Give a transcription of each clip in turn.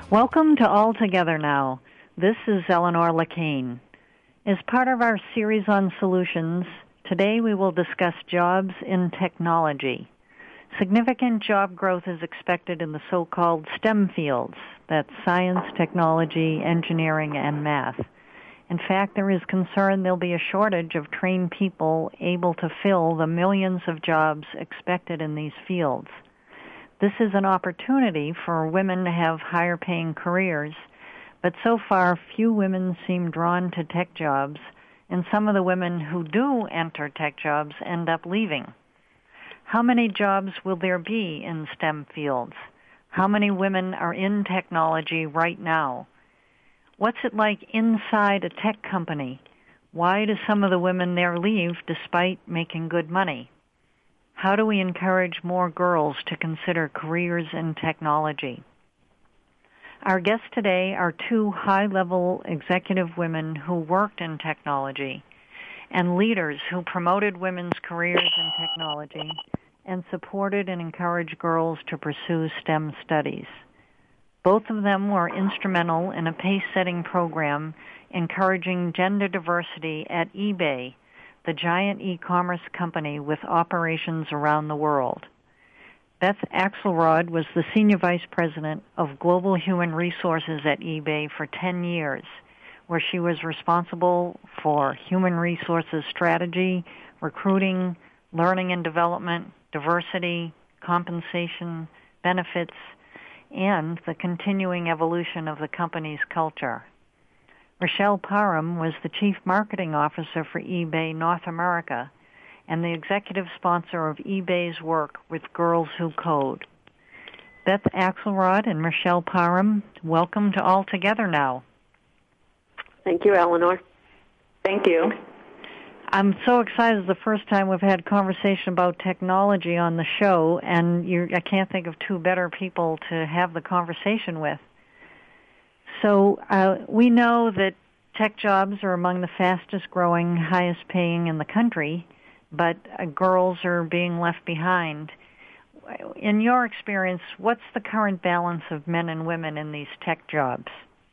Welcome to All Together Now. This is Eleanor Lacane. As part of our series on solutions, today we will discuss jobs in technology. Significant job growth is expected in the so-called STEM fields, that's science, technology, engineering, and math. In fact, there is concern there'll be a shortage of trained people able to fill the millions of jobs expected in these fields. This is an opportunity for women to have higher-paying careers, but so far few women seem drawn to tech jobs, and some of the women who do enter tech jobs end up leaving. How many jobs will there be in STEM fields? How many women are in technology right now? What's it like inside a tech company? Why do some of the women there leave despite making good money? How do we encourage more girls to consider careers in technology? Our guests today are two high-level executive women who worked in technology and leaders who promoted women's careers in technology and supported and encouraged girls to pursue STEM studies. Both of them were instrumental in a pace-setting program encouraging gender diversity at eBay, the giant e-commerce company with operations around the world. Beth Axelrod was the Senior Vice President of Global Human Resources at eBay for 10 years, where she was responsible for human resources strategy, recruiting, learning and development, diversity, compensation, benefits, and the continuing evolution of the company's culture. Rochelle Parham was the Chief Marketing Officer for eBay North America and the executive sponsor of eBay's work with Girls Who Code. Beth Axelrod and Rochelle Parham, welcome to All Together Now. Thank you, Eleanor. Thank you. I'm so excited. It's the first time we've had conversation about technology on the show, and I can't think of two better people to have the conversation with. So we know that tech jobs are among the fastest growing, highest paying in the country, but girls are being left behind. In your experience, what's the current balance of men and women in these tech jobs?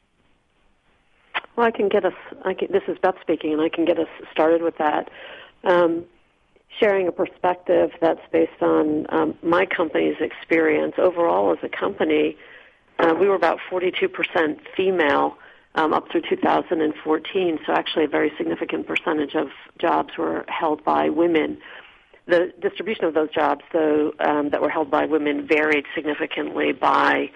Well, this is Beth speaking, and I can get us started with that. Sharing a perspective that's based on my company's experience. Overall, as a company, we were about 42% female up through 2014, so actually a very significant percentage of jobs were held by women. The distribution of those jobs, though, that were held by women varied significantly by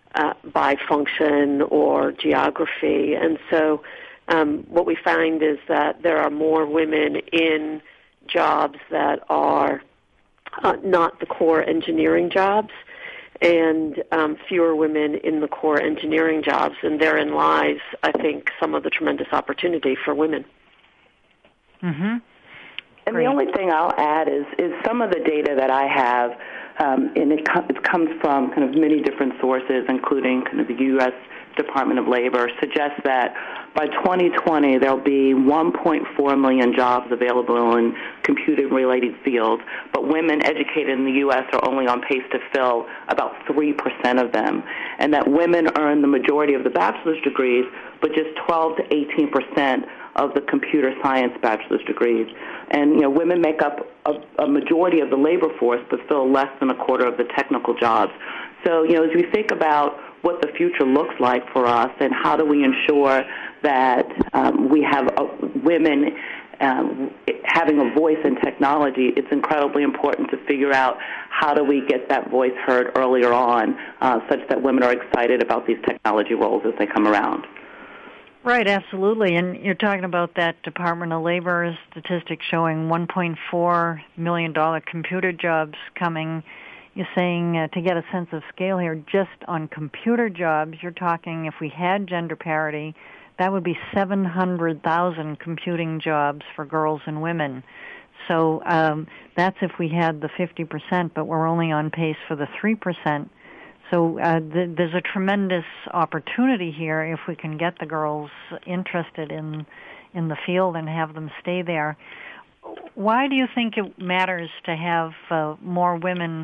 function or geography. And so what we find is that there are more women in jobs that are not the core engineering jobs, and fewer women in the core engineering jobs, and therein lies, I think, some of the tremendous opportunity for women. Mm-hmm. And the only thing I'll add is some of the data that I have, and it comes from kind of many different sources, including kind of the U.S. Department of Labor, suggests that by 2020 there'll be 1.4 million jobs available in computer-related fields, but women educated in the U.S. are only on pace to fill about 3% of them, and that women earn the majority of the bachelor's degrees, but just 12 to 18% of the computer science bachelor's degrees. And, women make up a majority of the labor force, but fill less than a quarter of the technical jobs. So, as we think about what the future looks like for us and how do we ensure that we have women having a voice in technology, it's incredibly important to figure out how do we get that voice heard earlier on such that women are excited about these technology roles as they come around. Right, absolutely. And you're talking about that Department of Labor statistics showing $1.4 million computer jobs coming. You're saying, to get a sense of scale here, just on computer jobs, you're talking if we had gender parity, that would be 700,000 computing jobs for girls and women. So that's if we had the 50%, but we're only on pace for the 3%. So there's a tremendous opportunity here if we can get the girls interested in the field and have them stay there. Why do you think it matters to have more women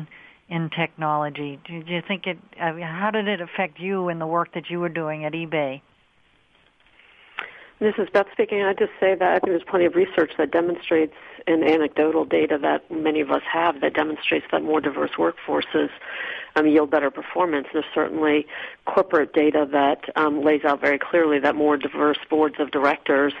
in technology? Do you think how did it affect you in the work that you were doing at eBay? This is Beth speaking. I'd just say that I think there's plenty of research that demonstrates, and anecdotal data that many of us have, that demonstrates that more diverse workforces yield better performance. There's certainly corporate data that lays out very clearly that more diverse boards of directors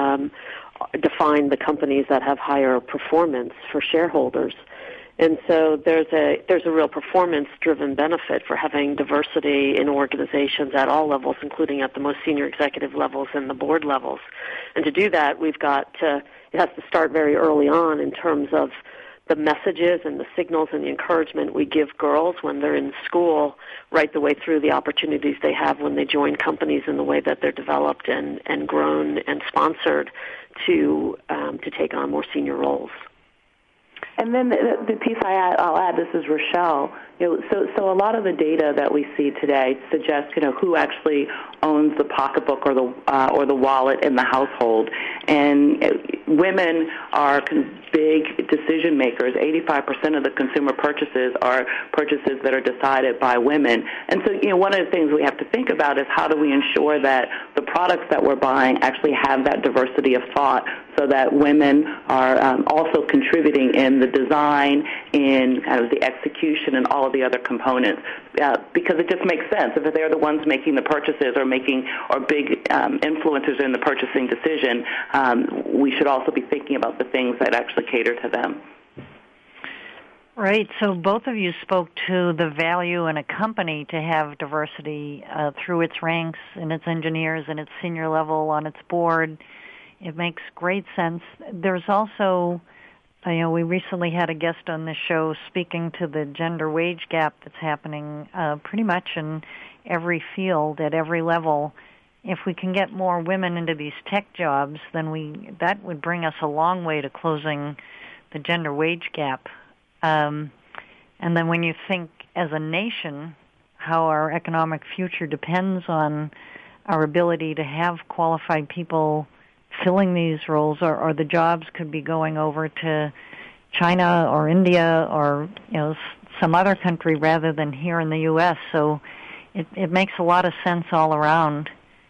define the companies that have higher performance for shareholders. And so there's a real performance-driven benefit for having diversity in organizations at all levels, including at the most senior executive levels and the board levels. And to do that, it has to start very early on in terms of the messages and the signals and the encouragement we give girls when they're in school, right the way through the opportunities they have when they join companies in the way that they're developed and grown and sponsored to take on more senior roles. And then the piece I'll add, this is Rochelle. So a lot of the data that we see today suggests, who actually owns the pocketbook or the wallet in the household. And women are big decision makers. 85% of the consumer purchases are purchases that are decided by women. And so, one of the things we have to think about is how do we ensure that the products that we're buying actually have that diversity of thought, so that women are also contributing in the design, in kind of the execution, and all of the other components, because it just makes sense. If they're the ones making the purchases or big influencers in the purchasing decision, we should also be thinking about the things that actually cater to them. Right. So both of you spoke to the value in a company to have diversity through its ranks and its engineers and its senior level on its board. It makes great sense. There's also, we recently had a guest on this show speaking to the gender wage gap that's happening pretty much in every field at every level. If we can get more women into these tech jobs, then that would bring us a long way to closing the gender wage gap. And then when you think as a nation how our economic future depends on our ability to have qualified people filling these roles, or the jobs could be going over to China or India or some other country rather than here in the U.S. So it makes a lot of sense all around.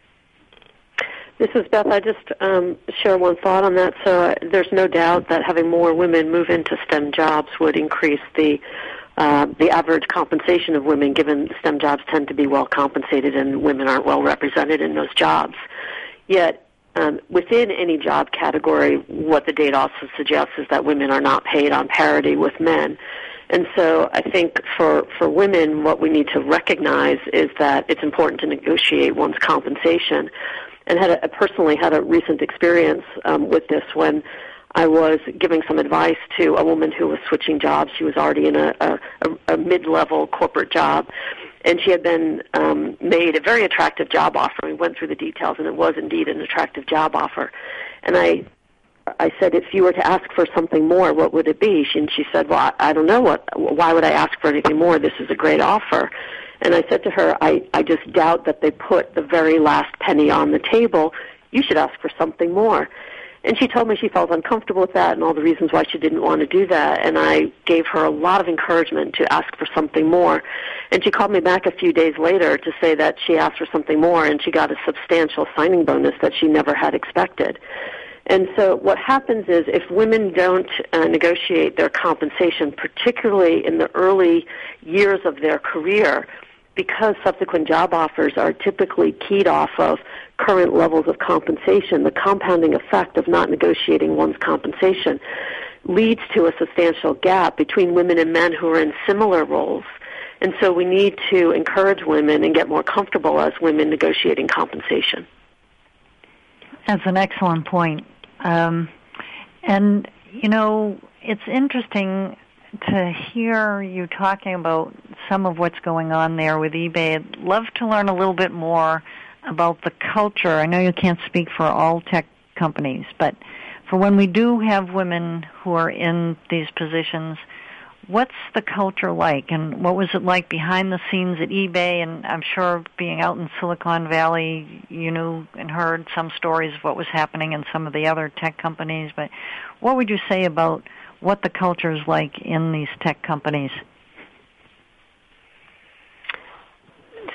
This is Beth. I just share one thought on that. So there's no doubt that having more women move into STEM jobs would increase the average compensation of women, given STEM jobs tend to be well compensated and women aren't well represented in those jobs. Yet within any job category, what the data also suggests is that women are not paid on parity with men. And so I think for women, what we need to recognize is that it's important to negotiate one's compensation. And I personally had a recent experience with this when I was giving some advice to a woman who was switching jobs. She was already in a mid-level corporate job, and she had been made a very attractive job offer. We went through the details, and it was indeed an attractive job offer. And I said, if you were to ask for something more, what would it be? And she said, well, I don't know. Why would I ask for anything more? This is a great offer. And I said to her, I just doubt that they put the very last penny on the table. You should ask for something more. And she told me she felt uncomfortable with that and all the reasons why she didn't want to do that. And I gave her a lot of encouragement to ask for something more. And she called me back a few days later to say that she asked for something more and she got a substantial signing bonus that she never had expected. And so what happens is if women don't negotiate their compensation, particularly in the early years of their career, because subsequent job offers are typically keyed off of current levels of compensation, the compounding effect of not negotiating one's compensation leads to a substantial gap between women and men who are in similar roles. And so we need to encourage women and get more comfortable as women negotiating compensation. That's an excellent point. And, it's interesting to hear you talking about some of what's going on there with eBay. I'd love to learn a little bit more about the culture. I know you can't speak for all tech companies, but for when we do have women who are in these positions, what's the culture like, and what was it like behind the scenes at eBay? And I'm sure being out in Silicon Valley, you knew and heard some stories of what was happening in some of the other tech companies, but what would you say about what the culture is like in these tech companies?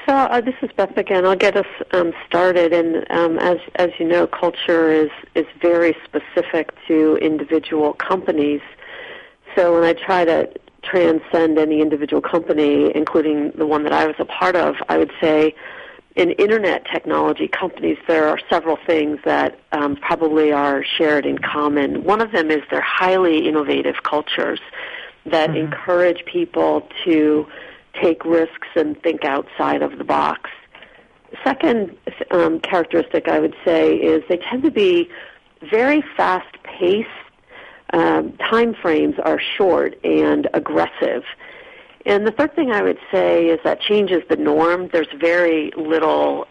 This is Beth again. I'll get us started. And as you know, culture is very specific to individual companies. So when I try to transcend any individual company, including the one that I was a part of, I would say in Internet technology companies, there are several things that probably are shared in common. One of them is their highly innovative cultures that encourage people to take risks and think outside of the box. The second characteristic I would say is they tend to be very fast-paced. Time frames are short and aggressive. And the third thing I would say is that change is the norm. There's very little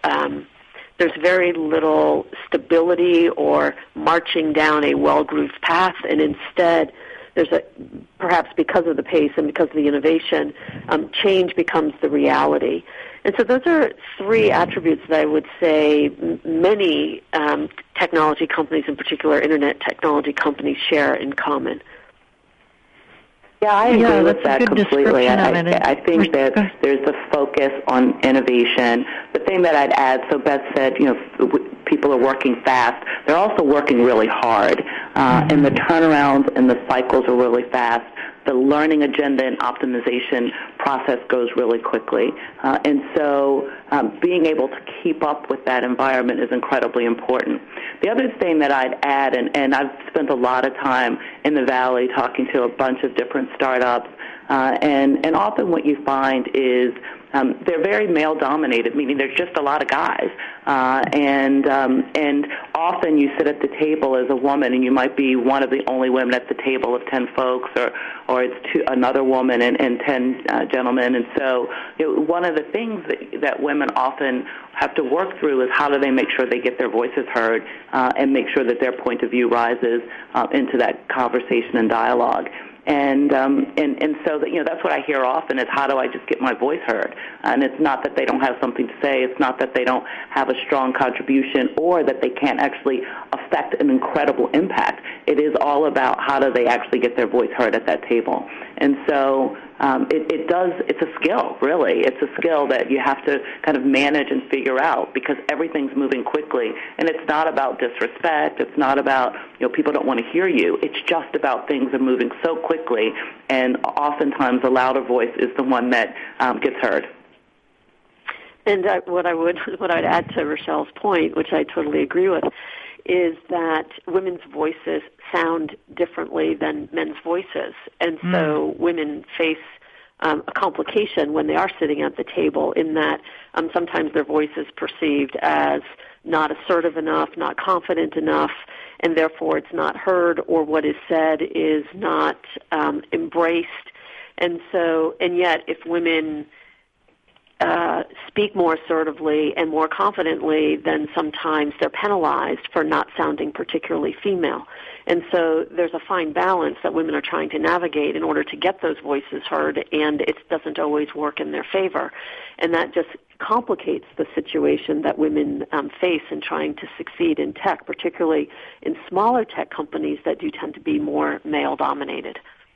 stability or marching down a well-grooved path, and instead perhaps because of the pace and because of the innovation, change becomes the reality. And so those are three attributes that I would say many technology companies, in particular Internet technology companies, share in common. Yeah, I agree with that completely. I think that there's a focus on innovation. The thing that I'd add, so Beth said, people are working fast. They're also working really hard, and the turnarounds and the cycles are really fast. The learning agenda and optimization process goes really quickly. And so being able to keep up with that environment is incredibly important. The other thing that I'd add, and I've spent a lot of time in the Valley talking to a bunch of different startups, and often what you find is they're very male-dominated, meaning there's just a lot of guys. And often you sit at the table as a woman, and you might be one of the only women at the table of 10 folks, or it's another woman and 10 gentlemen. And so one of the things that women often have to work through is how do they make sure they get their voices heard and make sure that their point of view rises into that conversation and dialogue. And so that's what I hear often is how do I just get my voice heard? And it's not that they don't have something to say. It's not that they don't have a strong contribution or that they can't actually affect an incredible impact. It is all about how do they actually get their voice heard at that table. And so it's a skill, really. It's a skill that you have to kind of manage and figure out because everything's moving quickly. And it's not about disrespect. It's not about, people don't want to hear you. It's just about things are moving so quickly, and oftentimes the louder voice is the one that gets heard. And what I'd add to Rochelle's point, which I totally agree with, is that women's voices sound differently than men's voices. And so women face a complication when they are sitting at the table in that sometimes their voice is perceived as not assertive enough, not confident enough, and therefore it's not heard, or what is said is not embraced. And yet if women speak more assertively and more confidently, then sometimes they're penalized for not sounding particularly female. And so there's a fine balance that women are trying to navigate in order to get those voices heard, and it doesn't always work in their favor. And that just complicates the situation that women face in trying to succeed in tech, particularly in smaller tech companies that do tend to be more male-dominated.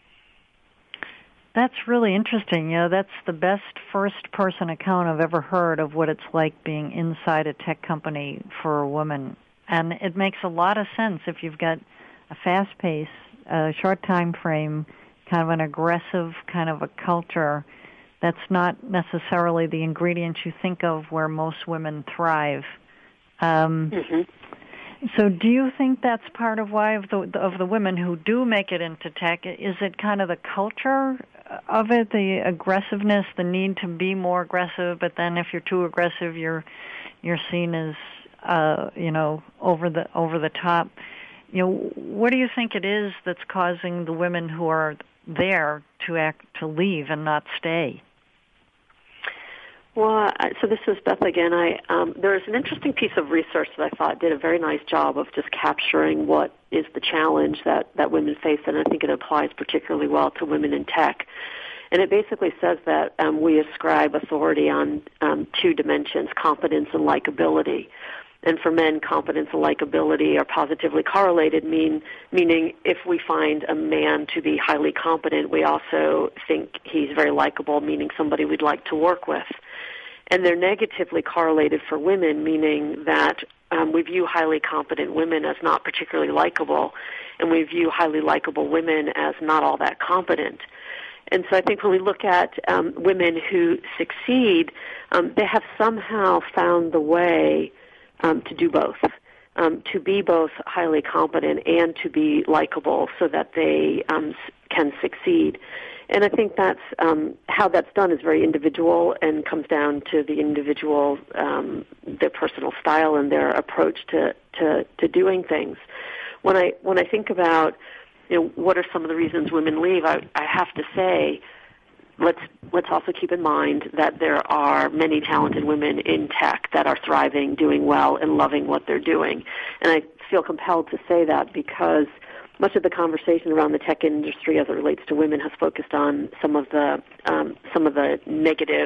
That's really interesting. That's the best first-person account I've ever heard of what it's like being inside a tech company for a woman. And it makes a lot of sense if you've got a fast pace, a short time frame, kind of an aggressive kind of a culture. That's not necessarily the ingredients you think of where most women thrive. So do you think that's part of why of the women who do make it into tech, is it kind of the culture of it, the aggressiveness, the need to be more aggressive, but then if you're too aggressive, you're seen as over the top? What do you think it is that's causing the women who are there to leave and not stay? Well, so this is Beth again. There is an interesting piece of research that I thought did a very nice job of just capturing what is the challenge that women face, and I think it applies particularly well to women in tech. And it basically says that we ascribe authority on two dimensions, competence and likability. And for men, competence and likability are positively correlated, meaning if we find a man to be highly competent, we also think he's very likable, meaning somebody we'd like to work with. And they're negatively correlated for women, meaning that we view highly competent women as not particularly likable, and we view highly likable women as not all that competent. And so I think when we look at women who succeed, they have somehow found the way to do both, to be both highly competent and to be likable so that they can succeed. And I think that's how that's done is very individual and comes down to the individual, their personal style and their approach to doing things. When I think about what are some of the reasons women leave, I have to say, let's also keep in mind that there are many talented women in tech that are thriving, doing well, and loving what they're doing. And I feel compelled to say that because much of the conversation around the tech industry as it relates to women has focused on some of the negative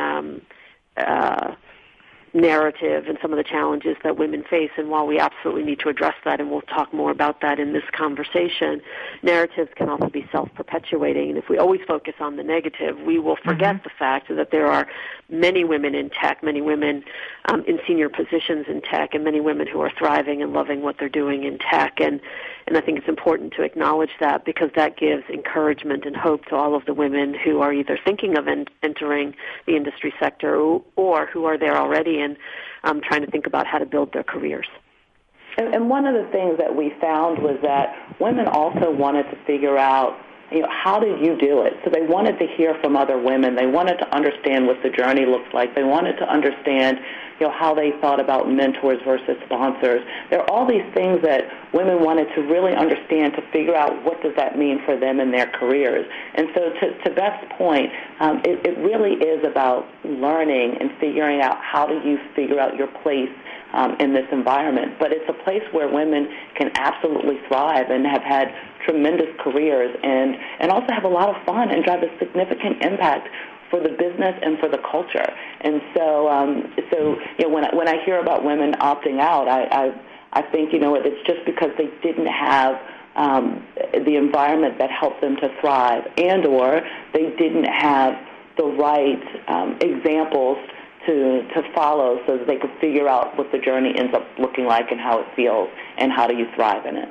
narrative and some of the challenges that women face. And while we absolutely need to address that, and we'll talk more about that in this conversation, narratives can also be self-perpetuating. And if we always focus on the negative, we will forget the fact that there are many women in tech, many women in senior positions in tech, and many women who are thriving and loving what they're doing in tech. And I think it's important to acknowledge that because that gives encouragement and hope to all of the women who are either thinking of entering the industry sector or who are there already and trying to think about how to build their careers. And one of the things that we found was that women also wanted to figure out, how did you do it? So they wanted to hear from other women. They wanted to understand what the journey looks like. They wanted to understand, how they thought about mentors versus sponsors. There are all these things that women wanted to really understand to figure out what does that mean for them in their careers. And so to Beth's point, it really is about learning and figuring out how do you figure out your place in this environment. But it's a place where women can absolutely thrive and have had tremendous careers and also have a lot of fun and drive a significant impact for the business and for the culture. And so when I hear about women opting out, I think, it's just because they didn't have the environment that helped them to thrive, and or they didn't have the right examples to follow so that they could figure out what the journey ends up looking like and how it feels and how do you thrive in it.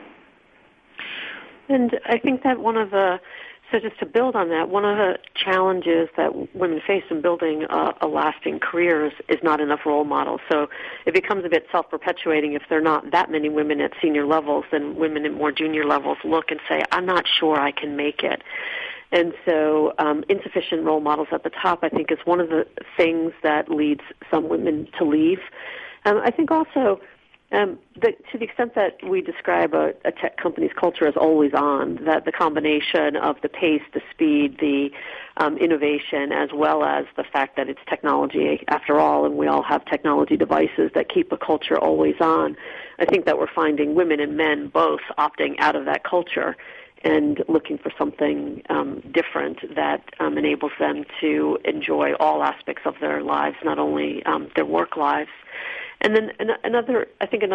And I think that so just to build on that, one of the challenges that women face in building a lasting career is not enough role models. So it becomes a bit self-perpetuating if there are not that many women at senior levels, then women at more junior levels look and say, I'm not sure I can make it. And so insufficient role models at the top, I think, is one of the things that leads some women to leave. I think also to the extent that we describe a tech company's culture as always on, that the combination of the pace, the speed, the innovation, as well as the fact that it's technology after all, and we all have technology devices that keep a culture always on, I think that we're finding women and men both opting out of that culture and looking for something different that enables them to enjoy all aspects of their lives, not only their work lives. And then another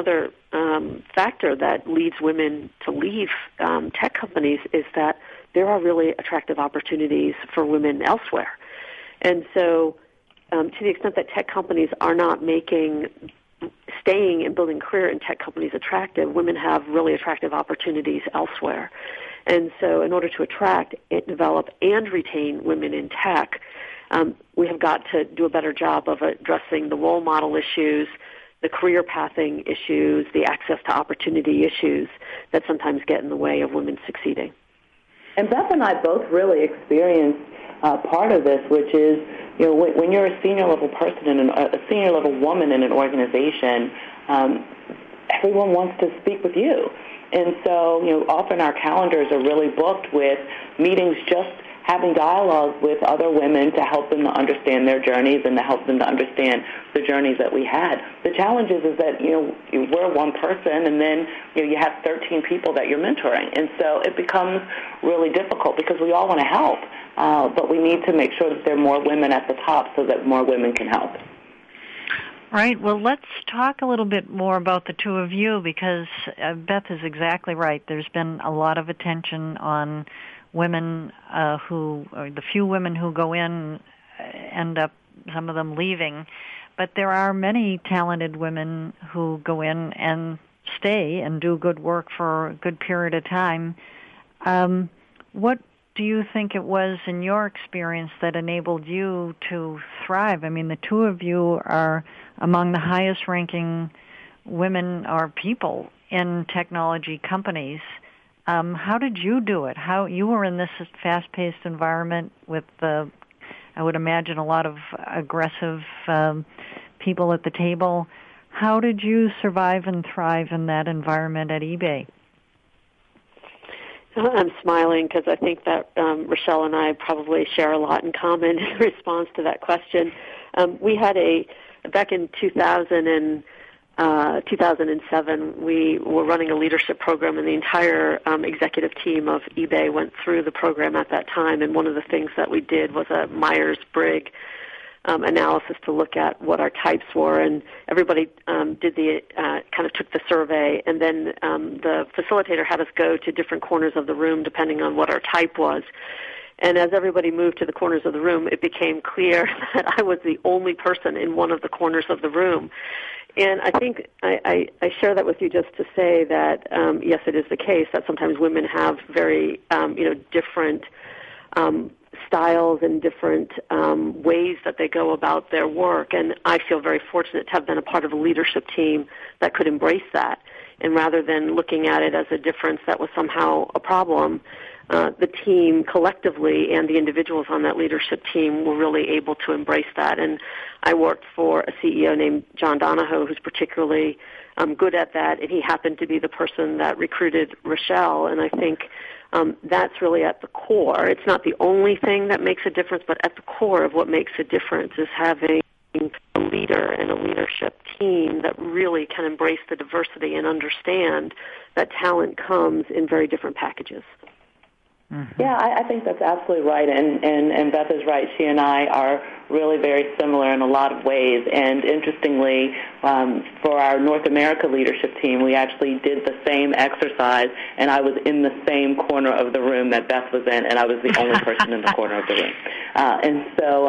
factor that leads women to leave tech companies is that there are really attractive opportunities for women elsewhere. And so to the extent that tech companies are not making staying and building a career in tech companies attractive, women have really attractive opportunities elsewhere. And so in order to attract, develop, and retain women in tech, we have got to do a better job of addressing the role model issues, the career pathing issues, the access to opportunity issues that sometimes get in the way of women succeeding. And Beth and I both really experienced part of this, which is, when you're a senior level person and a senior level woman in an organization, everyone wants to speak with you. And so, often our calendars are really booked with meetings, just having dialogue with other women to help them to understand their journeys and to help them to understand the journeys that we had. The challenge is that, we're one person and then, you have 13 people that you're mentoring. And so it becomes really difficult because we all want to help, but we need to make sure that there are more women at the top so that more women can help. All right. Well, let's talk a little bit more about the two of you because Beth is exactly right. There's been a lot of attention on women or the few women who go in end up some of them leaving. But there are many talented women who go in and stay and do good work for a good period of time. What do you think it was in your experience that enabled you to thrive? I mean, the two of you are among the highest ranking women or people in technology companies. How did you do it? How you were in this fast-paced environment with, I would imagine, a lot of aggressive people at the table. How did you survive and thrive in that environment at eBay? I'm smiling because I think that Rochelle and I probably share a lot in common in response to that question. We had back in 2007, we were running a leadership program, and the entire executive team of eBay went through the program at that time. And one of the things that we did was a Myers-Briggs analysis to look at what our types were, and everybody took the survey, and then the facilitator had us go to different corners of the room depending on what our type was. And as everybody moved to the corners of the room, it became clear that I was the only person in one of the corners of the room. And I think I share that with you just to say that, yes, it is the case that sometimes women have very, different styles and different ways that they go about their work. And I feel very fortunate to have been a part of a leadership team that could embrace that. And rather than looking at it as a difference that was somehow a problem, the team collectively and the individuals on that leadership team were really able to embrace that. And I worked for a CEO named John Donahoe, who's particularly good at that, and he happened to be the person that recruited Rochelle. And I think that's really at the core. It's not the only thing that makes a difference, but at the core of what makes a difference is having a leader and a leadership team that really can embrace the diversity and understand that talent comes in very different packages. Mm-hmm. Yeah, I think that's absolutely right, and Beth is right. She and I are really very similar in a lot of ways, and interestingly, for our North America leadership team, we actually did the same exercise, and I was in the same corner of the room that Beth was in, and I was the only person in the corner of the room. And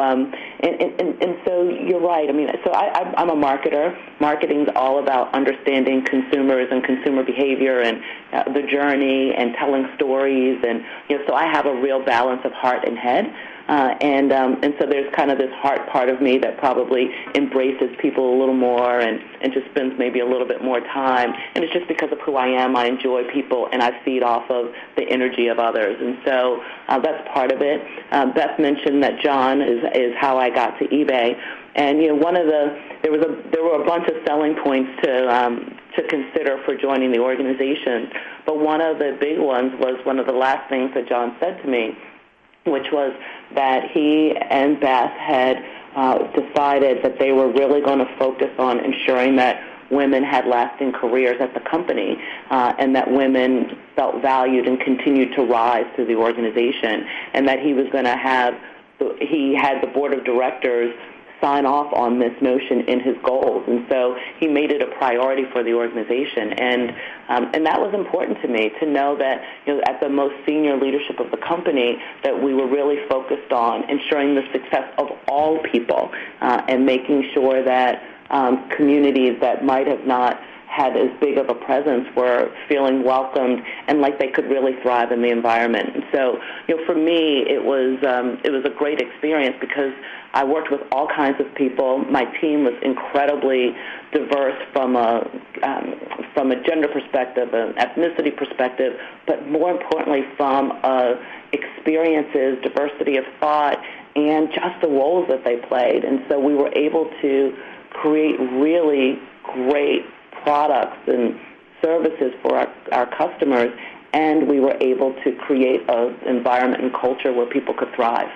so you're right. I mean, so I'm a marketer. Marketing's all about understanding consumers and consumer behavior and the journey and telling stories, and so I have a real balance of heart and head. And so there's kind of this heart part of me that probably embraces people a little more and just spends maybe a little bit more time. And it's just because of who I am. I enjoy people, and I feed off of the energy of others. And so that's part of it. Beth mentioned that John is how I got to eBay. And there were a bunch of selling points to consider for joining the organization. But one of the big ones was one of the last things that John said to me, which was that he and Beth had decided that they were really going to focus on ensuring that women had lasting careers at the company and that women felt valued and continued to rise through the organization, and that he had the board of directors sign off on this notion in his goals. And so he made it a priority for the organization. And that was important to me, to know that at the most senior leadership of the company, that we were really focused on ensuring the success of all people and making sure that communities that might have not had as big of a presence were feeling welcomed and like they could really thrive in the environment. And so, for me, it was a great experience because I worked with all kinds of people. My team was incredibly diverse from a gender perspective, an ethnicity perspective, but more importantly from experiences, diversity of thought, and just the roles that they played. And so we were able to create really great products and services for our customers, and we were able to create an environment and culture where people could thrive.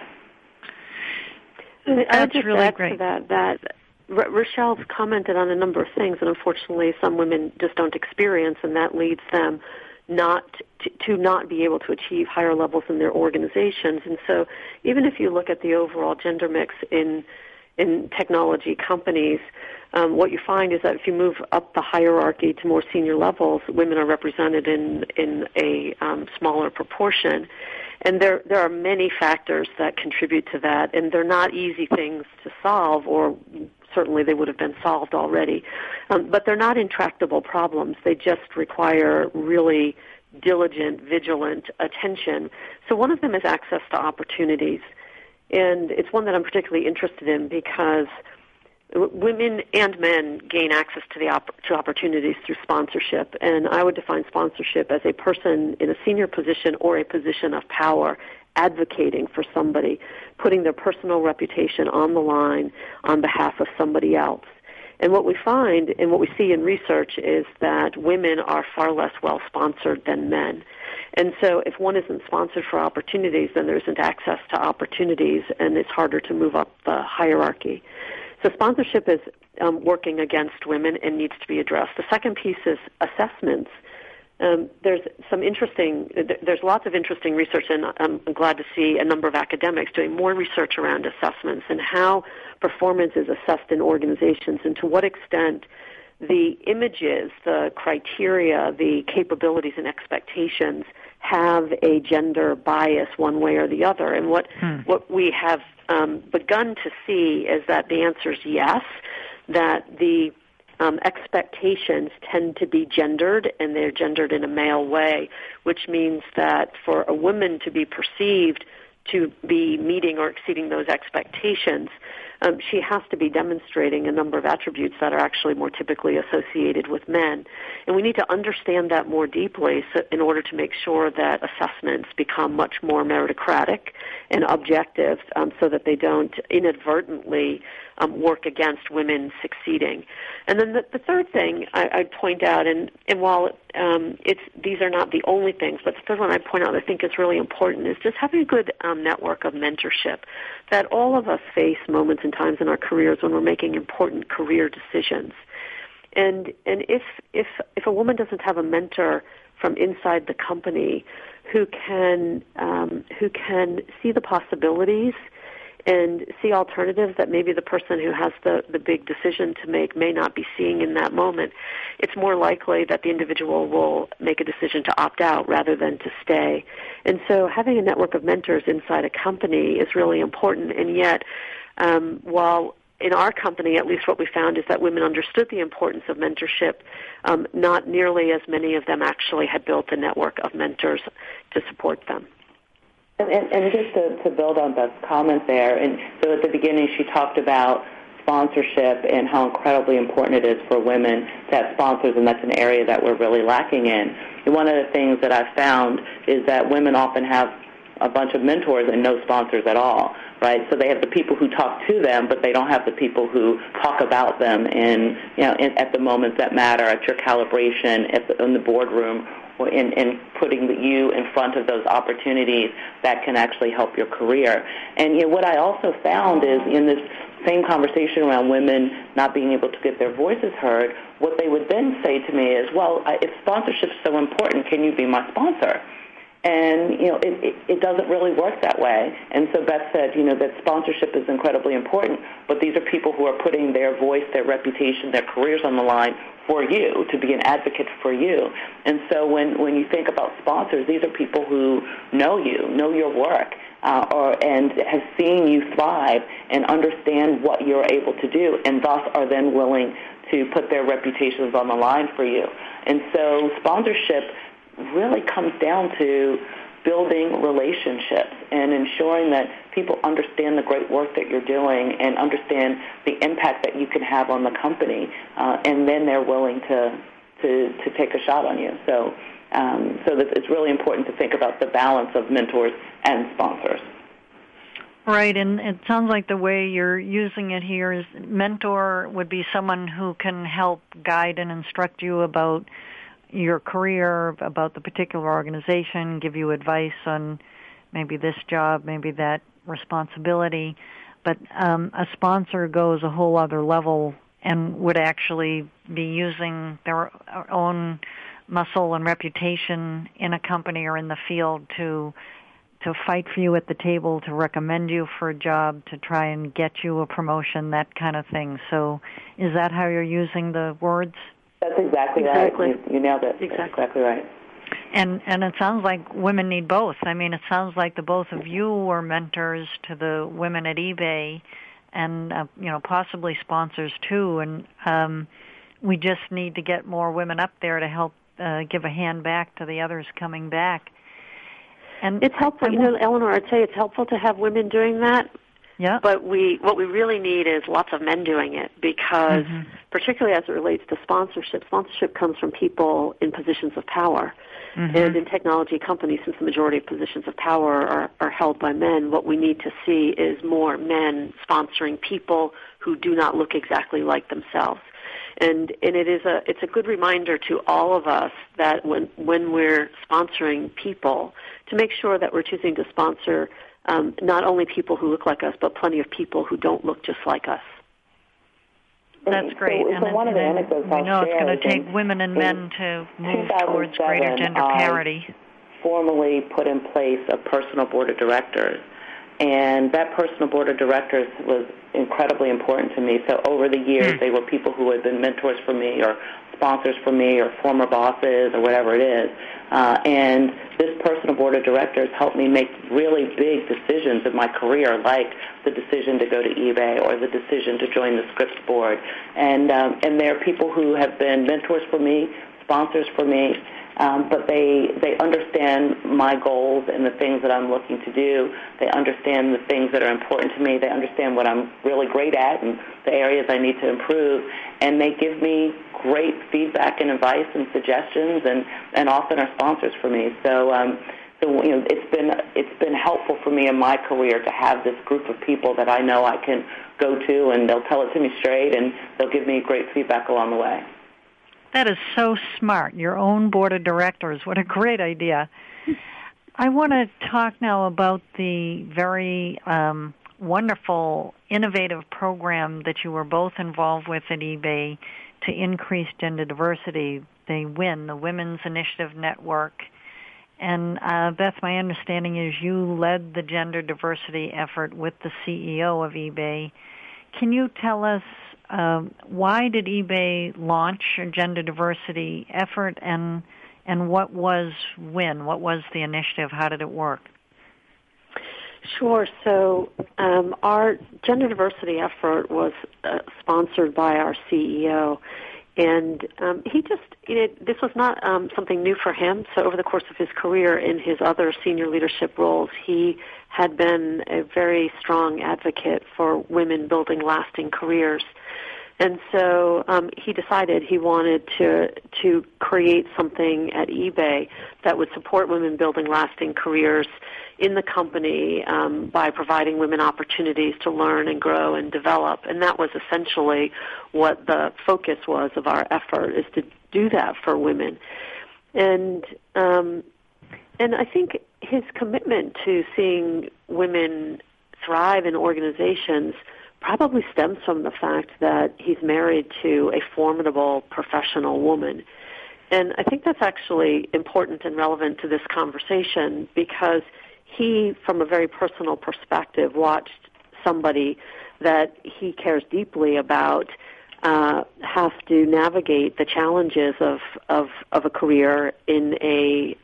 That's really add great. To that Rochelle's commented on a number of things, and unfortunately some women just don't experience, and that leads them not be able to achieve higher levels in their organizations. And so even if you look at the overall gender mix in technology companies, what you find is that if you move up the hierarchy to more senior levels, women are represented in a smaller proportion. And there are many factors that contribute to that, and they're not easy things to solve, or certainly they would have been solved already. But they're not intractable problems. They just require really diligent, vigilant attention. So one of them is access to opportunities. And it's one that I'm particularly interested in because women and men gain access to opportunities through sponsorship. And I would define sponsorship as a person in a senior position or a position of power advocating for somebody, putting their personal reputation on the line on behalf of somebody else. And what we find and what we see in research is that women are far less well-sponsored than men. And so if one isn't sponsored for opportunities, then there isn't access to opportunities, and it's harder to move up the hierarchy. So sponsorship is working against women and needs to be addressed. The second piece is assessments. There's lots of interesting research, and I'm glad to see a number of academics doing more research around assessments and how performance is assessed in organizations and to what extent the images, the criteria, the capabilities and expectations have a gender bias one way or the other. And what we have begun to see is that the answer is yes, that the expectations tend to be gendered, and they're gendered in a male way, which means that for a woman to be perceived to be meeting or exceeding those expectations, she has to be demonstrating a number of attributes that are actually more typically associated with men. And we need to understand that more deeply in order to make sure that assessments become much more meritocratic and objective so that they don't inadvertently work against women succeeding. And then the third thing I'd point out, and while these are not the only things, but the third one I'd point out I think is really important, is just having a good network of mentorship. That all of us face moments and times in our careers when we're making important career decisions. And if a woman doesn't have a mentor from inside the company who can see the possibilities and see alternatives that maybe the person who has the big decision to make may not be seeing in that moment, it's more likely that the individual will make a decision to opt out rather than to stay. And so having a network of mentors inside a company is really important. And yet, while in our company, at least what we found is that women understood the importance of mentorship, not nearly as many of them actually had built a network of mentors to support them. And just to build on Beth's comment there, and so at the beginning she talked about sponsorship and how incredibly important it is for women to have sponsors, and that's an area that we're really lacking in. And one of the things that I've found is that women often have a bunch of mentors and no sponsors at all, right? So they have the people who talk to them, but they don't have the people who talk about them at the moments that matter, at your calibration, in the boardroom, or in putting you in front of those opportunities that can actually help your career. And what I also found is in this same conversation around women not being able to get their voices heard, what they would then say to me is, well, if sponsorship is so important, can you be my sponsor? And, it doesn't really work that way. And so Beth said, that sponsorship is incredibly important, but these are people who are putting their voice, their reputation, their careers on the line for you, to be an advocate for you. And so when you think about sponsors, these are people who know you, know your work, and have seen you thrive and understand what you're able to do, and thus are then willing to put their reputations on the line for you. And so sponsorship really comes down to building relationships and ensuring that people understand the great work that you're doing and understand the impact that you can have on the company, and then they're willing to take a shot on you. So it's really important to think about the balance of mentors and sponsors. Right, and it sounds like the way you're using it here is mentor would be someone who can help guide and instruct you about your career, about the particular organization, give you advice on maybe this job, maybe that responsibility. But a sponsor goes a whole other level and would actually be using their own muscle and reputation in a company or in the field to fight for you at the table, to recommend you for a job, to try and get you a promotion, that kind of thing. So is that how you're using the words? That's exactly right. You nailed it. Exactly right. And it sounds like women need both. I mean, it sounds like the both of you were mentors to the women at eBay, and possibly sponsors too. And we just need to get more women up there to help give a hand back to the others coming back. And it's helpful, Eleanor. I'd say it's helpful to have women doing that. Yeah. But what we really need is lots of men doing it, because particularly as it relates to sponsorship comes from people in positions of power. And in technology companies, since the majority of positions of power are held by men, what we need to see is more men sponsoring people who do not look exactly like themselves. And it's a good reminder to all of us that when we're sponsoring people, to make sure that we're choosing to sponsor not only people who look like us, but plenty of people who don't look just like us. That's great. So one of the anecdotes we know it's going to take women and men to move towards greater gender parity. Formally put in place a personal board of directors. And that personal board of directors was incredibly important to me. So over the years, they were people who had been mentors for me or sponsors for me or former bosses or whatever it is. And this personal board of directors helped me make really big decisions in my career, like the decision to go to eBay or the decision to join the Scripps board. And there are people who have been mentors for me, sponsors for me, but they understand my goals and the things that I'm looking to do. They understand the things that are important to me. They understand what I'm really great at and the areas I need to improve. And they give me great feedback and advice and suggestions, and often are sponsors for me. So it's been helpful for me in my career to have this group of people that I know I can go to, and they'll tell it to me straight, and they'll give me great feedback along the way. That is so smart, your own board of directors. What a great idea. I want to talk now about the very wonderful, innovative program that you were both involved with at eBay to increase gender diversity. The WIN, the Women's Initiative Network. And Beth, my understanding is you led the gender diversity effort with the CEO of eBay. Can you tell us why did eBay launch a gender diversity effort, and what was WIN? What was the initiative? How did it work? Sure. So our gender diversity effort was sponsored by our CEO, and this was not something new for him. So over the course of his career in his other senior leadership roles, he had been a very strong advocate for women building lasting careers. And so he decided he wanted to create something at eBay that would support women building lasting careers in the company by providing women opportunities to learn and grow and develop. And that was essentially what the focus was of our effort, is to do that for women. And I think his commitment to seeing women thrive in organizations probably stems from the fact that he's married to a formidable professional woman. And I think that's actually important and relevant to this conversation, because he, from a very personal perspective, watched somebody that he cares deeply about have to navigate the challenges of a career in a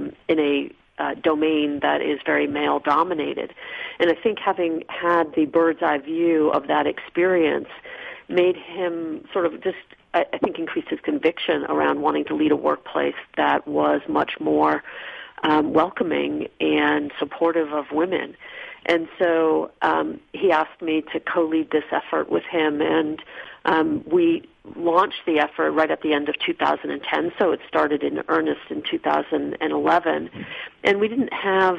domain that is very male-dominated. And I think having had the bird's-eye view of that experience made him sort of just, I think, increased his conviction around wanting to lead a workplace that was much more welcoming and supportive of women. And so he asked me to co-lead this effort with him, and we launched the effort right at the end of 2010, so it started in earnest in 2011. And we didn't have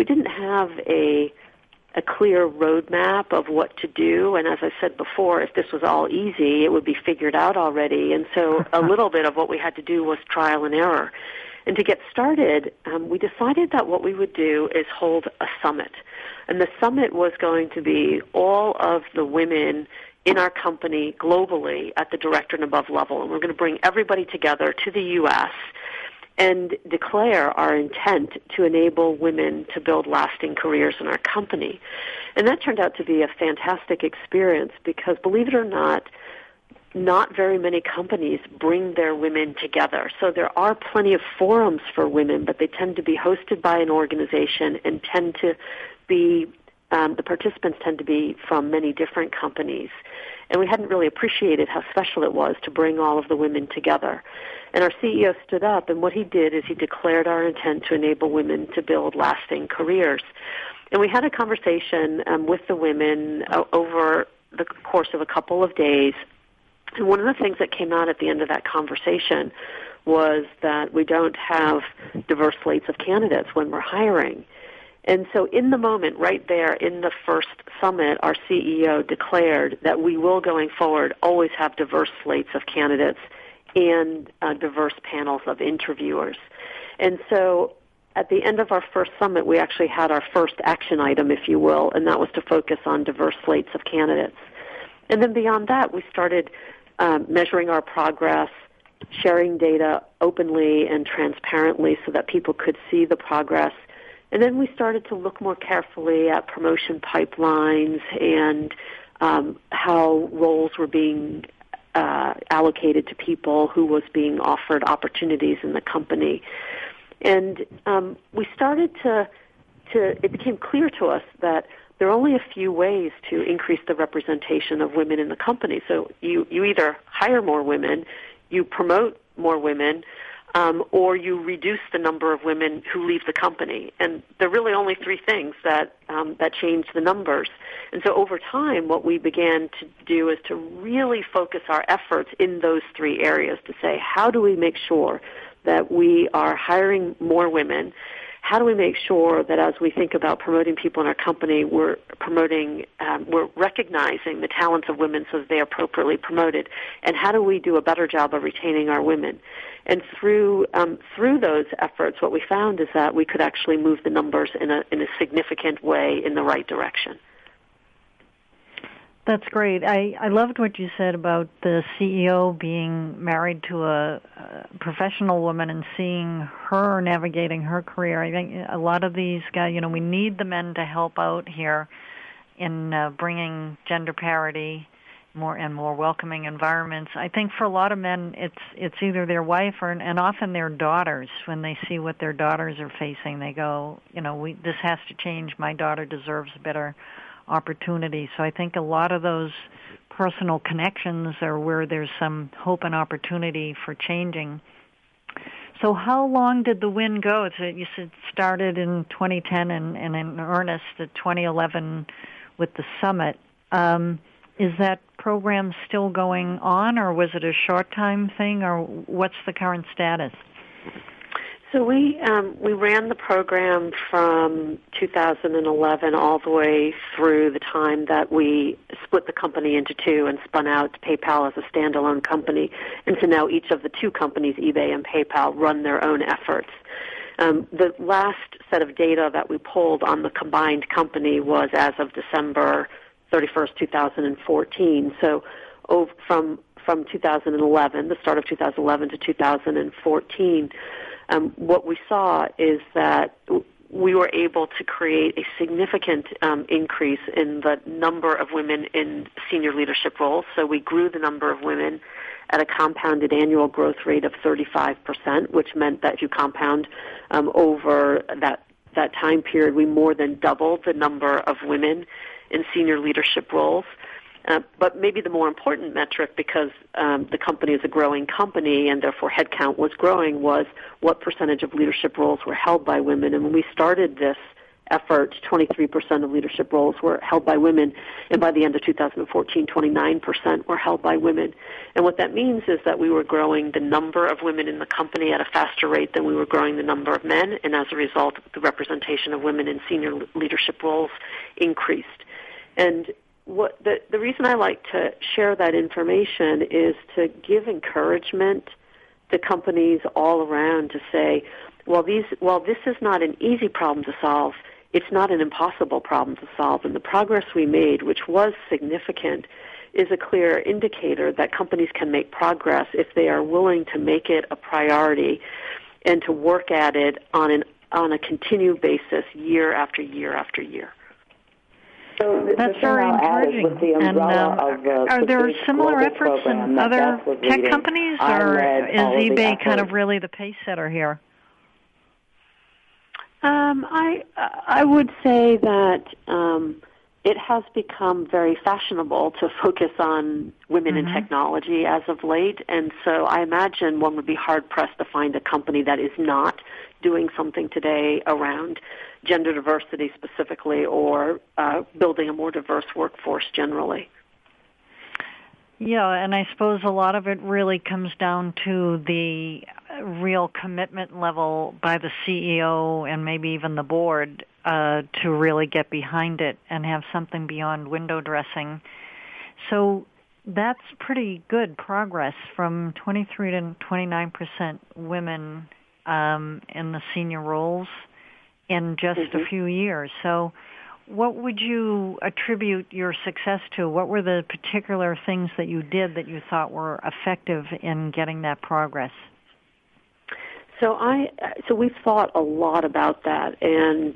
a clear roadmap of what to do. And as I said before, if this was all easy, it would be figured out already. And so a little bit of what we had to do was trial and error. And to get started, we decided that what we would do is hold a summit. And the summit was going to be all of the women in our company globally at the director and above level. And we're going to bring everybody together to the U.S. and declare our intent to enable women to build lasting careers in our company. And that turned out to be a fantastic experience because, believe it or not, not very many companies bring their women together. So there are plenty of forums for women, but they tend to be hosted by an organization and tend to be, the participants tend to be from many different companies. And we hadn't really appreciated how special it was to bring all of the women together. And our CEO stood up, and what he did is he declared our intent to enable women to build lasting careers. And we had a conversation with the women over the course of a couple of days. And one of the things that came out at the end of that conversation was that we don't have diverse slates of candidates when we're hiring. And so in the moment, right there in the first summit, our CEO declared that we will, going forward, always have diverse slates of candidates and diverse panels of interviewers. And so at the end of our first summit, we actually had our first action item, if you will, and that was to focus on diverse slates of candidates. And then beyond that, we started measuring our progress, sharing data openly and transparently so that people could see the progress. And then we started to look more carefully at promotion pipelines and how roles were being allocated to people who was being offered opportunities in the company. And we started it became clear to us that there are only a few ways to increase the representation of women in the company. So you either hire more women, you promote more women, or you reduce the number of women who leave the company. And there are really only three things that change the numbers. And so over time, what we began to do is to really focus our efforts in those three areas to say, how do we make sure that we are hiring more women? How do we make sure that as we think about promoting people in our company, we're recognizing the talents of women so that they are appropriately promoted? And how do we do a better job of retaining our women? And through those efforts, what we found is that we could actually move the numbers in a significant way in the right direction. That's great. I loved what you said about the CEO being married to a professional woman and seeing her navigating her career. I think a lot of these guys, we need the men to help out here in bringing gender parity more welcoming environments. I think for a lot of men, it's either their wife and often their daughters. When they see what their daughters are facing, they go, this has to change. My daughter deserves a better opportunity. So I think a lot of those personal connections are where there's some hope and opportunity for changing. So how long did the win go? You said started in 2010 and in earnest at 2011 with the summit. Is that program still going on, or was it a short-time thing, or what's the current status? So we ran the program from 2011 all the way through the time that we split the company into two and spun out PayPal as a standalone company. And so now each of the two companies, eBay and PayPal, run their own efforts. The last set of data that we pulled on the combined company was as of December 31st, 2014. So from 2011, the start of 2011 to 2014, what we saw is that we were able to create a significant increase in the number of women in senior leadership roles. So we grew the number of women at a compounded annual growth rate of 35%, which meant that if you compound over that time period, we more than doubled the number of women in senior leadership roles. But maybe the more important metric, because the company is a growing company and therefore headcount was growing, was what percentage of leadership roles were held by women. And when we started this effort, 23% of leadership roles were held by women, and by the end of 2014, 29% were held by women. And what that means is that we were growing the number of women in the company at a faster rate than we were growing the number of men, and as a result, the representation of women in senior leadership roles increased. And the reason I like to share that information is to give encouragement to companies all around to say, while this is not an easy problem to solve, it's not an impossible problem to solve. And the progress we made, which was significant, is a clear indicator that companies can make progress if they are willing to make it a priority and to work at it on a continued basis year after year after year. So that's very encouraging. With the umbrella of are there similar efforts in other tech leading, companies, or is eBay kind of really the pace setter here? I would say that it has become very fashionable to focus on women in technology as of late, and so I imagine one would be hard-pressed to find a company that is not doing something today around gender diversity specifically, or building a more diverse workforce generally. Yeah, and I suppose a lot of it really comes down to the real commitment level by the CEO and maybe even the board to really get behind it and have something beyond window dressing. So that's pretty good progress, from 23 to 29% women in the senior roles in just a few years. So what would you attribute your success to? What were the particular things that you did that you thought were effective in getting that progress? So we've thought a lot about that, and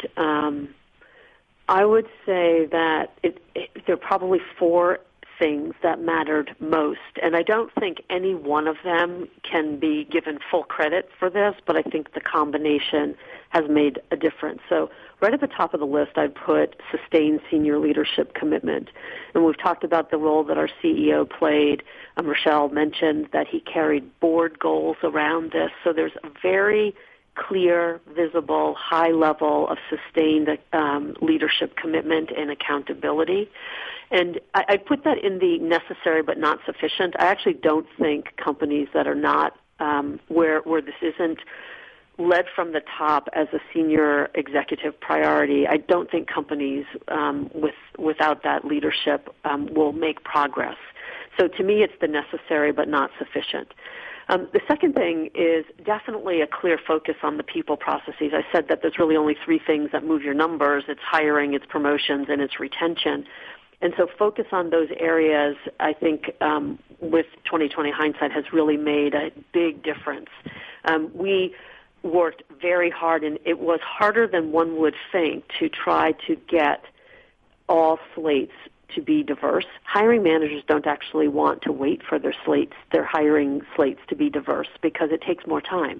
I would say that there are probably four things that mattered most, and I don't think any one of them can be given full credit for this, but I think the combination has made a difference. So right at the top of the list, I'd put sustained senior leadership commitment, and we've talked about the role that our CEO played. Rochelle mentioned that he carried board goals around this, so there's a very clear, visible, high level of sustained leadership commitment and accountability. And I put that in the necessary but not sufficient. I actually don't think companies that are not where this isn't led from the top as a senior executive priority, I don't think companies without that leadership will make progress. So to me, it's the necessary but not sufficient. The second thing is definitely a clear focus on the people processes. I said that there's really only three things that move your numbers. It's hiring, it's promotions, and it's retention. And so focus on those areas, I think, with 2020 hindsight has really made a big difference. We worked very hard, and it was harder than one would think to try to get all slates to be diverse. Hiring managers don't actually want to wait for their hiring slates to be diverse because it takes more time.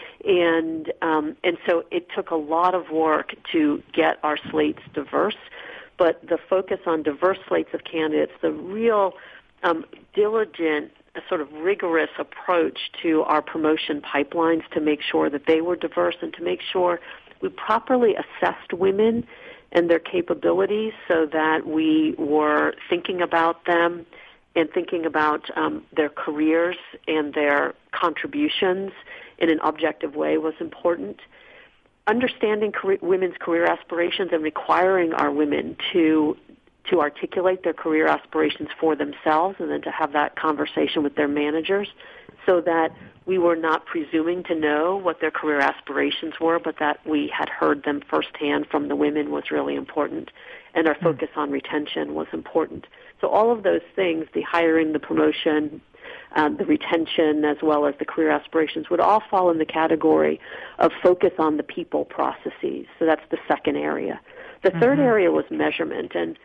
And so it took a lot of work to get our slates diverse, but the focus on diverse slates of candidates, the real diligent, sort of rigorous approach to our promotion pipelines to make sure that they were diverse and to make sure we properly assessed women and their capabilities so that we were thinking about them and thinking about their careers and their contributions in an objective way was important. Understanding women's career aspirations and requiring our women to articulate their career aspirations for themselves and then to have that conversation with their managers so that we were not presuming to know what their career aspirations were, but that we had heard them firsthand from the women was really important. And our focus on retention was important. So all of those things, the hiring, the promotion, the retention, as well as the career aspirations, would all fall in the category of focus on the people processes. So that's the second area. The third area was measurement, and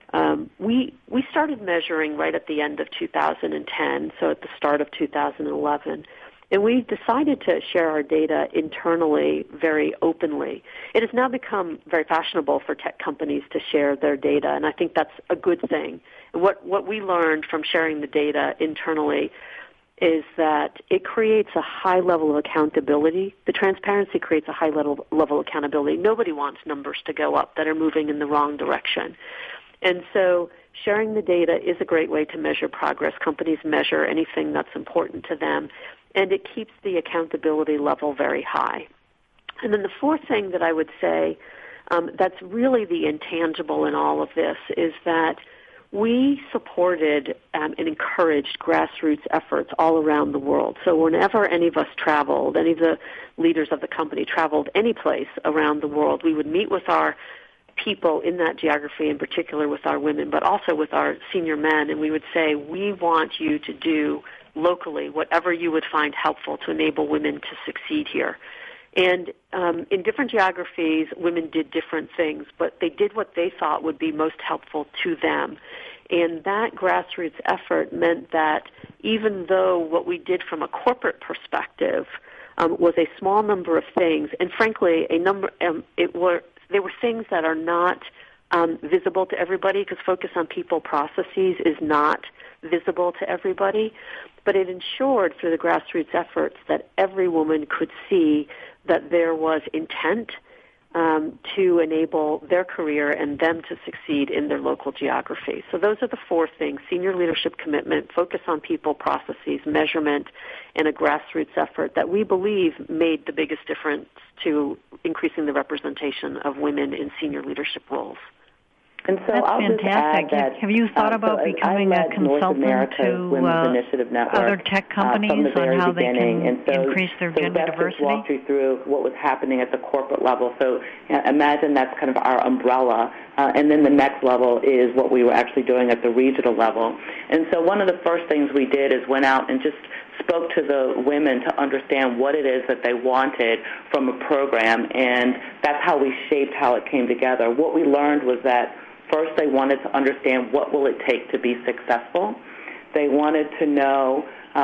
we started measuring right at the end of 2010, so at the start of 2011, and we decided to share our data internally very openly. It has now become very fashionable for tech companies to share their data, and I think that's a good thing. What we learned from sharing the data internally is that it creates a high level of accountability. The transparency creates a high level of accountability. Nobody wants numbers to go up that are moving in the wrong direction. And so sharing the data is a great way to measure progress. Companies measure anything that's important to them, and it keeps the accountability level very high. And then the fourth thing that I would say that's really the intangible in all of this is that we supported and encouraged grassroots efforts all around the world. So whenever any of us traveled, any of the leaders of the company traveled any place around the world, we would meet with our people in that geography, in particular with our women, but also with our senior men, and we would say, we want you to do locally whatever you would find helpful to enable women to succeed here. And in different geographies, women did different things, but they did what they thought would be most helpful to them. And that grassroots effort meant that even though what we did from a corporate perspective was a small number of things, and frankly, they were things that are not visible to everybody, because focus on people processes is not visible to everybody, but it ensured through the grassroots efforts that every woman could see that there was intent to enable their career and them to succeed in their local geography. So those are the four things: senior leadership commitment, focus on people, processes, measurement, and a grassroots effort that we believe made the biggest difference to increasing the representation of women in senior leadership roles. And so That's I'll fantastic. Just add that, have you thought about becoming a consultant to other tech companies on how they can increase their gender diversity? So Beth just walked you through what was happening at the corporate level. So imagine that's kind of our umbrella. And then the next level is what we were actually doing at the regional level. And so one of the first things we did is went out and just spoke to the women to understand what it is that they wanted from a program, and that's how we shaped how it came together. What we learned was that first they wanted to understand what will it take to be successful. They wanted to know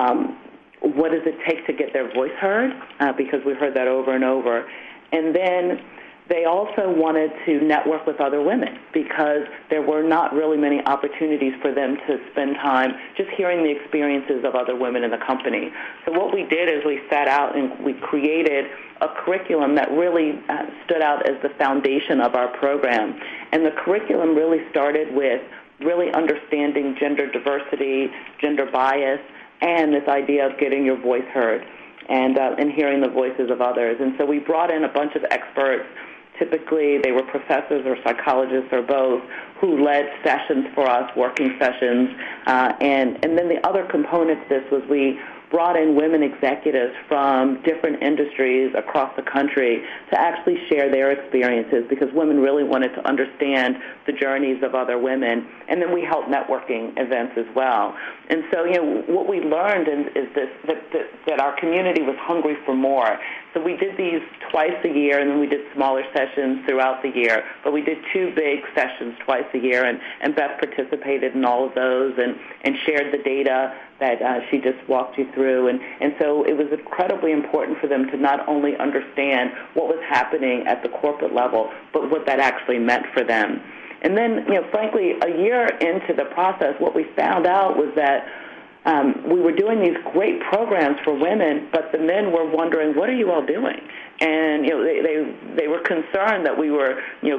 what does it take to get their voice heard, because we heard that over and over. And then they also wanted to network with other women, because there were not really many opportunities for them to spend time just hearing the experiences of other women in the company. So what we did is we sat out and we created a curriculum that really stood out as the foundation of our program. And the curriculum really started with really understanding gender diversity, gender bias, and this idea of getting your voice heard and hearing the voices of others. And so we brought in a bunch of experts. Typically, they were professors or psychologists or both, who led sessions for us, working sessions. And then the other component to this was we brought in women executives from different industries across the country to actually share their experiences, because women really wanted to understand the journeys of other women. And then we held networking events as well. And so, what we learned is this, that our community was hungry for more. So we did these twice a year, and then we did smaller sessions throughout the year. But we did two big sessions twice a year, and Beth participated in all of those and shared the data that she just walked you through. And so it was incredibly important for them to not only understand what was happening at the corporate level, but what that actually meant for them. And then, frankly, a year into the process, what we found out was that we were doing these great programs for women, but the men were wondering, what are you all doing? And, they were concerned that we were,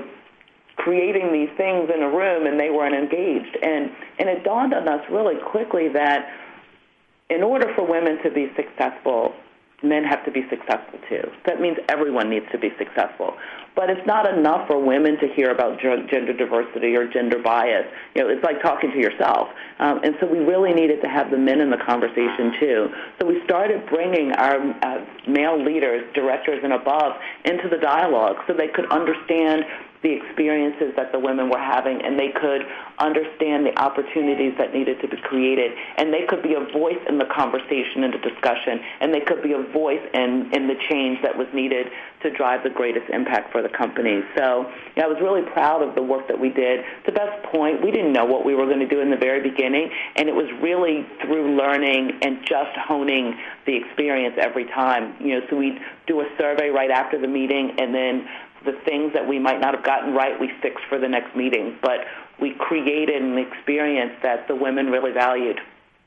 creating these things in a room and they weren't engaged. And it dawned on us really quickly that in order for women to be successful, men have to be successful too. That means everyone needs to be successful. But it's not enough for women to hear about gender diversity or gender bias. It's like talking to yourself. And so we really needed to have the men in the conversation too. So we started bringing our male leaders, directors and above, into the dialogue so they could understand the experiences that the women were having, and they could understand the opportunities that needed to be created, and they could be a voice in the conversation and the discussion, and they could be a voice in the change that was needed to drive the greatest impact for the company. So I was really proud of the work that we did. To Beth's point, we didn't know what we were going to do in the very beginning, and it was really through learning and just honing the experience every time. So we'd do a survey right after the meeting, and then the things that we might not have gotten right, we fixed for the next meeting. But we created an experience that the women really valued.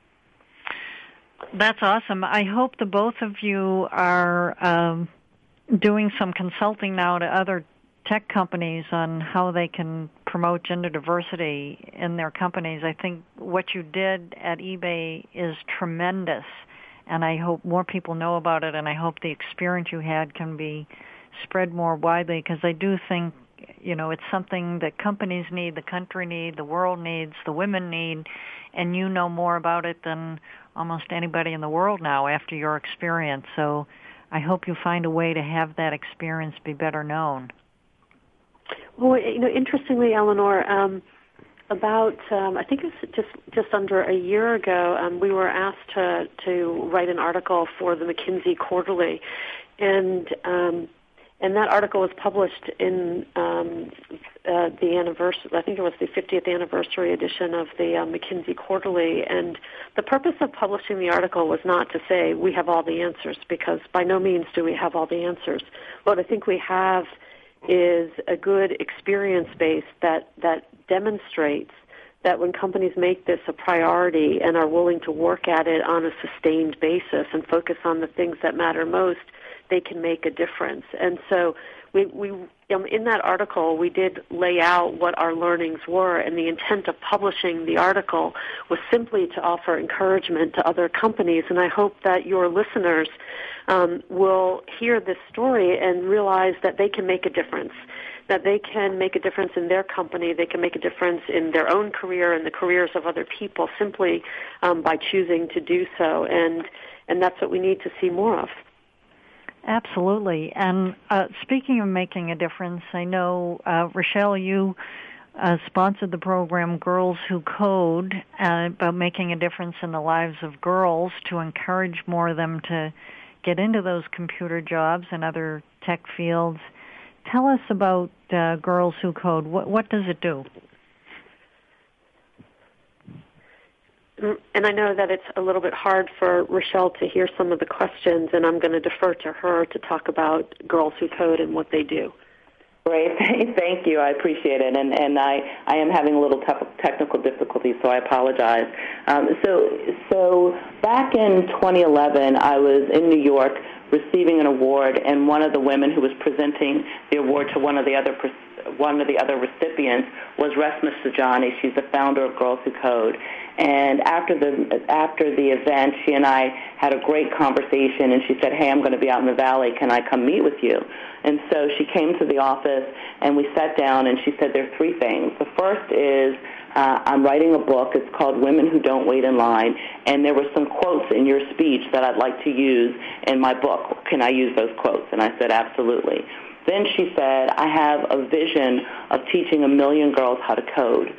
That's awesome. I hope the both of you are doing some consulting now to other tech companies on how they can promote gender diversity in their companies. I think what you did at eBay is tremendous, and I hope more people know about it, and I hope the experience you had can be spread more widely, because I do think, it's something that companies need, the country needs, the world needs, the women need, and you know more about it than almost anybody in the world now after your experience. So I hope you find a way to have that experience be better known. Well, interestingly, Eleanor, about I think it was just under a year ago, we were asked to write an article for the McKinsey Quarterly. And that article was published in the anniversary, I think it was the 50th anniversary edition of the McKinsey Quarterly. And the purpose of publishing the article was not to say we have all the answers, because by no means do we have all the answers. What I think we have is a good experience base that demonstrates that when companies make this a priority and are willing to work at it on a sustained basis and focus on the things that matter most, they can make a difference. And so we in that article, we did lay out what our learnings were, and the intent of publishing the article was simply to offer encouragement to other companies. And I hope that your listeners will hear this story and realize that they can make a difference, that they can make a difference in their company, they can make a difference in their own career and the careers of other people simply by choosing to do so. And that's what we need to see more of. Absolutely. And speaking of making a difference, I know, Rochelle, you sponsored the program Girls Who Code about making a difference in the lives of girls to encourage more of them to get into those computer jobs and other tech fields. Tell us about Girls Who Code. What does it do? And I know that it's a little bit hard for Rochelle to hear some of the questions, and I'm going to defer to her to talk about Girls Who Code and what they do. Great. Thank you. I appreciate it. And I am having a little technical difficulties, so I apologize. So back in 2011, I was in New York receiving an award, and one of the women who was presenting the award to one of the other recipients was Resma Sajani. She's the founder of Girls Who Code. And after the event, she and I had a great conversation, and she said, "Hey, I'm going to be out in the Valley. Can I come meet with you?" And so she came to the office, and we sat down, and she said, there are three things. The first is, I'm writing a book. It's called Women Who Don't Wait in Line, and there were some quotes in your speech that I'd like to use in my book. Can I use those quotes? And I said, absolutely. Then she said, I have a vision of teaching 1 million girls how to code,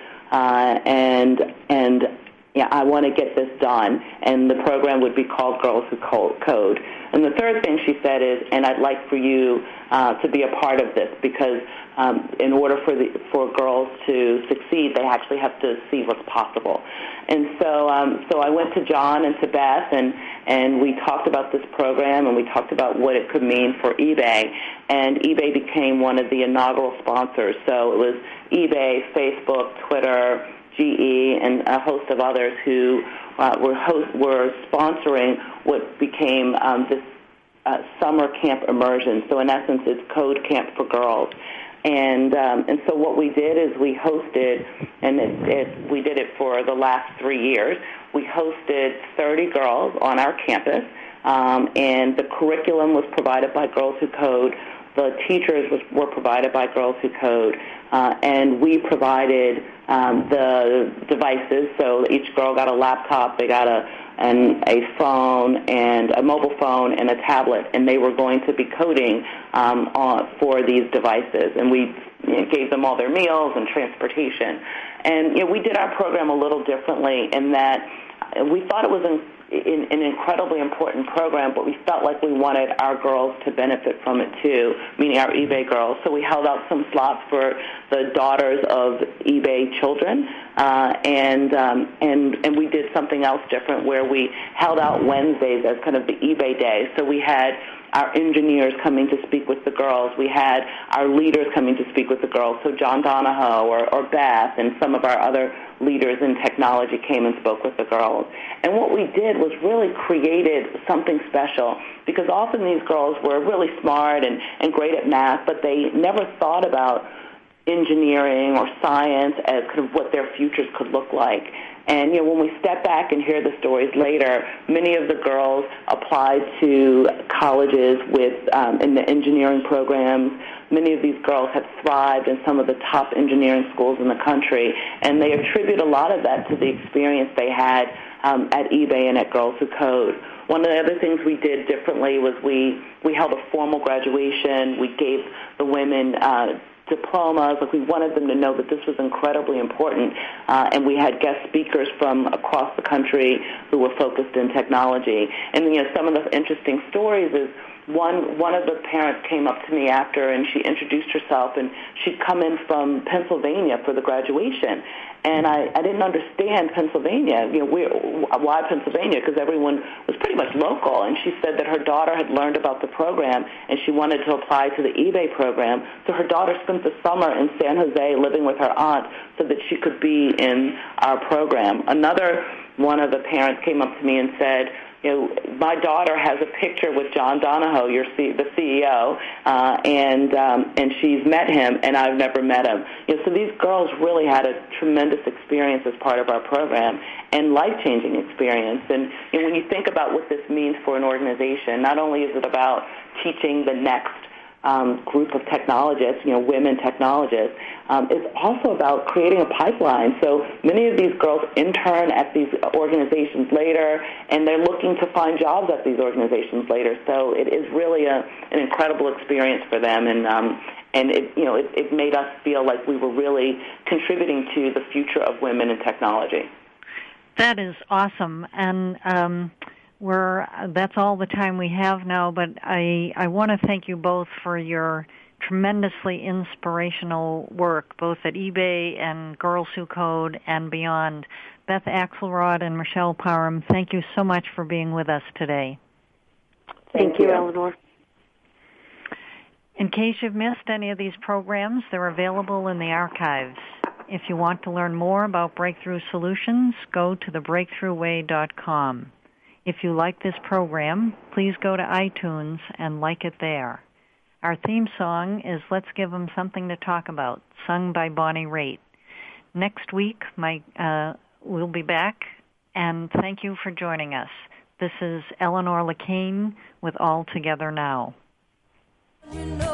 and yeah, I want to get this done, and the program would be called Girls Who Code. And the third thing she said is, and I'd like for you to be a part of this, because in order for girls to succeed, they actually have to see what's possible. And so I went to John and to Beth, and we talked about this program, and we talked about what it could mean for eBay, and eBay became one of the inaugural sponsors. So it was eBay, Facebook, Twitter, GE, and a host of others who were sponsoring what became this summer camp immersion. So in essence, it's Code Camp for Girls. And so what we did is we hosted, and we did it for the last 3 years. We hosted 30 girls on our campus, and the curriculum was provided by Girls Who Code. The teachers were provided by Girls Who Code, and we provided the devices. So each girl got a laptop, they got a phone, and a mobile phone, and a tablet, and they were going to be coding for these devices. And we gave them all their meals and transportation. And we did our program a little differently in that we thought it was an incredibly important program, but we felt like we wanted our girls to benefit from it too, meaning our eBay girls. So we held out some slots for the daughters of eBay children, and we did something else different where we held out Wednesdays as kind of the eBay day. So we had our engineers coming to speak with the girls. We had our leaders coming to speak with the girls. So John Donahoe or Beth and some of our other leaders in technology came and spoke with the girls. And what we did was really created something special, because often these girls were really smart and great at math, but they never thought about engineering or science as kind of what their futures could look like. And, when we step back and hear the stories later, many of the girls applied to colleges in the engineering programs. Many of these girls have thrived in some of the top engineering schools in the country, and they attribute a lot of that to the experience they had at eBay and at Girls Who Code. One of the other things we did differently was we held a formal graduation. We gave the women diplomas. Like, we wanted them to know that this was incredibly important, and we had guest speakers from across the country who were focused in technology. And some of the interesting stories is one of the parents came up to me after, and she introduced herself, and she'd come in from Pennsylvania for the graduation. And I didn't understand Pennsylvania. Why Pennsylvania? Because everyone was pretty much local. And she said that her daughter had learned about the program, and she wanted to apply to the eBay program. So her daughter spent the summer in San Jose living with her aunt so that she could be in our program. Another one of the parents came up to me and said, my daughter has a picture with John Donahoe, the CEO, and she's met him, and I've never met him. So these girls really had a tremendous experience as part of our program, and life-changing experience. And when you think about what this means for an organization, not only is it about teaching the next group of technologists, women technologists, it's also about creating a pipeline. So many of these girls intern at these organizations later, and they're looking to find jobs at these organizations later. So it is really an incredible experience for them, and it made us feel like we were really contributing to the future of women in technology. That is awesome, and that's all the time we have now, but I want to thank you both for your tremendously inspirational work, both at eBay and Girls Who Code and beyond. Beth Axelrod and Michelle Parham, thank you so much for being with us today. Thank you, Eleanor. In case you've missed any of these programs, they're available in the archives. If you want to learn more about Breakthrough Solutions, go to thebreakthroughway.com. If you like this program, please go to iTunes and like it there. Our theme song is Let's Give 'Em Something to Talk About, sung by Bonnie Raitt. Next week, we'll be back, and thank you for joining us. This is Eleanor LeCain with All Together Now.